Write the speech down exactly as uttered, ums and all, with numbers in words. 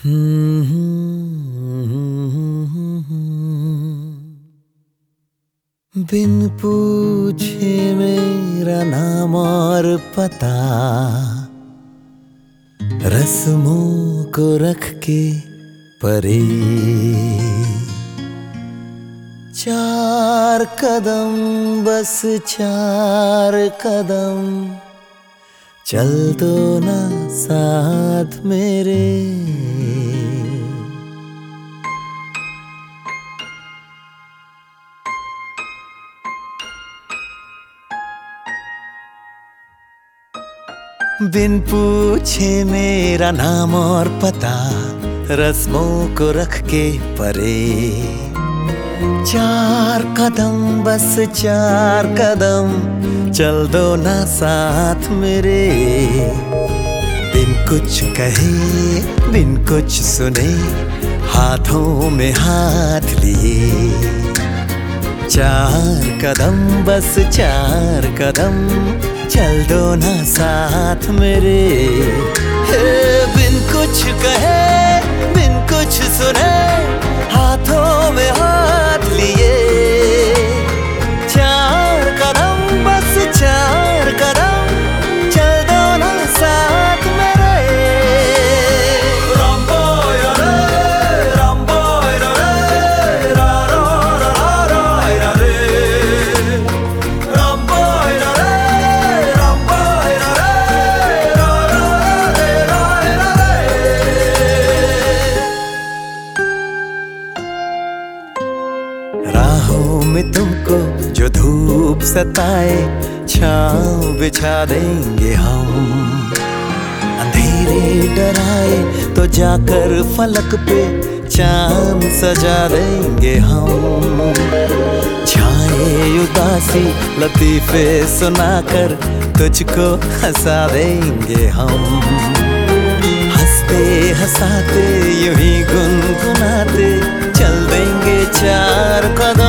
बिन पूछे मेरा नाम और पता, रस्मों को रख के परे, चार कदम बस चार कदम, चल दो ना साथ मेरे। बिन पूछे मेरा नाम और पता, रस्मों को रख के परे, चार कदम बस चार कदम, चल दो ना साथ मेरे। बिन कुछ कहे बिन कुछ सुने, हाथों में हाथ लिए, चार कदम बस चार कदम, चल दो ना साथ मेरे। हे बिन कुछ कहे बिन कुछ सुने, हाथों में हाथ लिए, चार कदम बस चार कदम, चल दो ना साथ मेरे। राहों में तुमको जो धूप सताए, छाँव बिछा देंगे हम। अंधेरे डराए तो जाकर फलक पे चांद सजा देंगे हम। छाए उदासी लतीफे सुनाकर तुझको हंसा देंगे हम। हंसते हंसाते यूं ही गुनगुनाते चल देंगे चार कदम।